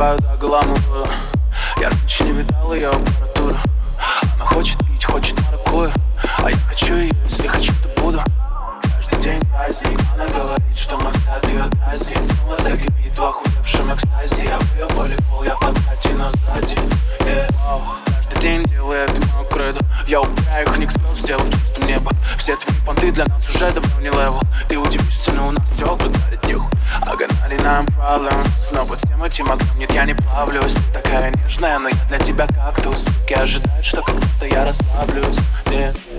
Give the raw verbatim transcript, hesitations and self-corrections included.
сбиваю до гламуру. Я раньше не видал ее аппаратуру. Она хочет пить, хочет маракую, а я хочу ее, если хочу, то буду. Каждый день праздник, она говорит, что мой взгляд ее дразнит. Снова закипит в охуевшем экстазе. Я в ее волейбол, я в подкате, но сзади, yeah. Каждый день делаю это мою кредо. Я убираю их, ник звезд, сделав чистым небо. Все твои понты для нас уже давно не левел. Ты удивишься, но у нас все подзарит нюх. А гнали нам проблем. Но под всем этим огнем нет, я не плавлюсь. Ты такая нежная, но я для тебя кактус. Руки ожидают, что когда-то я расслаблюсь, yeah.